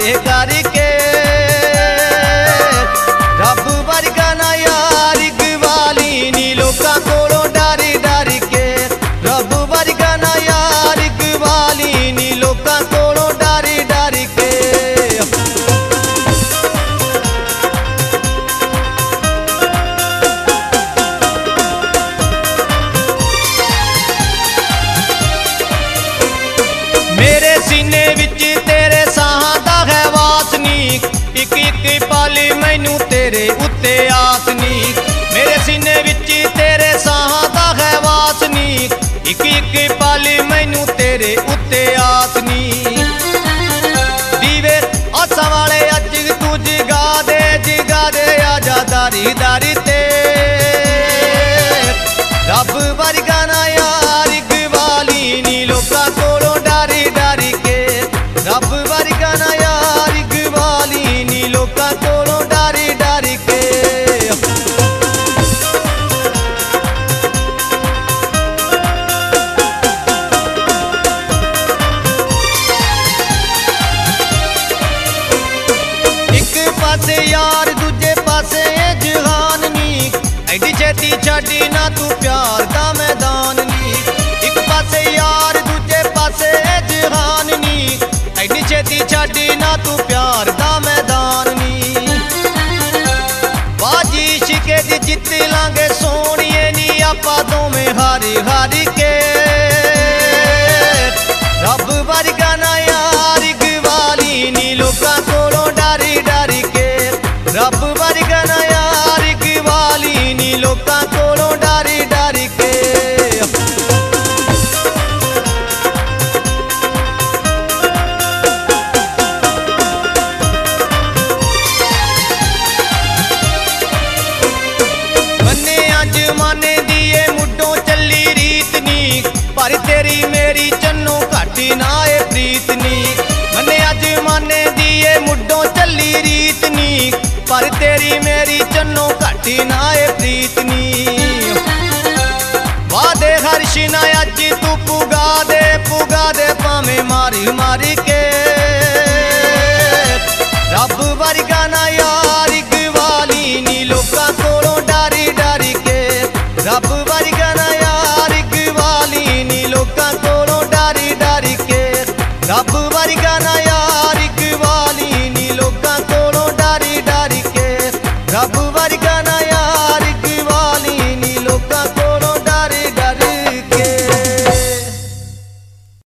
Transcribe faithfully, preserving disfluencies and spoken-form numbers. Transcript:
वाले करके रब वर्गा ना यार गवाली नी लोकां कोलों डर डर के रब वर्गा ना यार गवाली नी लोकां कोलों डर डर के। मेरे सीने विच तेरे साहां दा है वासनीक इक इक पल मैनू तेरे उत्ते आसनी। मेरे सीने विच तेरे साहां दा है वासनीक इक इक पल मैनू तेरे उत्ते आसनी। दीवे आसा वाले अज तू जगा दे जगा दे आजा दारी दारी ते रब वर्गा ना यार गवाली नी लोकां कोलों डर डर के रब वर्गा ना यार गवाली नी लोकां कोलों डर डर के। एक पासे यार दूजे पासे जहान नी एडी छेती छाड़ी ना तू प्यार दा मैदान नी। एक पासे यार दूजे पासे जहान नी एडी छेती छाड़ी ना तू प्यार दा मैदान नी। बाजी शिके दी जित लांगे सोनिए नी आपा दोवें हारी हारी के रब वर्गा ना यार गवाली नी लोकां कोलों डर डर के रब वर्गा ना यार गवाली नी लोकां कोलों डर डर के। मन्ने अज माने दिए मुड्डों चली रीत नी पर तेरी मेरी चन्नों घट ना ए प्रीत नी। मन्ने अज माने दिए मुड्डों चली रीत नी पर तेरी मेरी चन्नों घट ना ए प्रीत नी। वादे हर्ष ना अज तू पुगा दे पुगा दे भावें मारी मारी के रब वर्गा ना यार गवाली नी लोकां कोलों डर डर के रब वर्गा ना यार गवाली नी लोकां कोलों डर डर के रब वर्गा ना यार गवाली नी लोकां कोलों डर डर के रब वर्गा